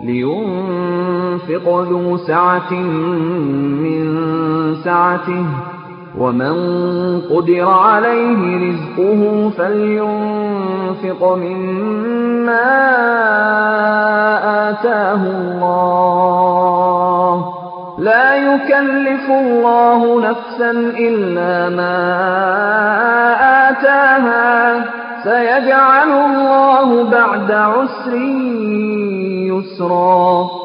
لينفق ذو سعة من سعته ومن قدر عليه رزقه فلينفق مما آتاه الله لا يكلف الله نفسا إلا ما آتاها سيجعل الله بعد عسر يسرا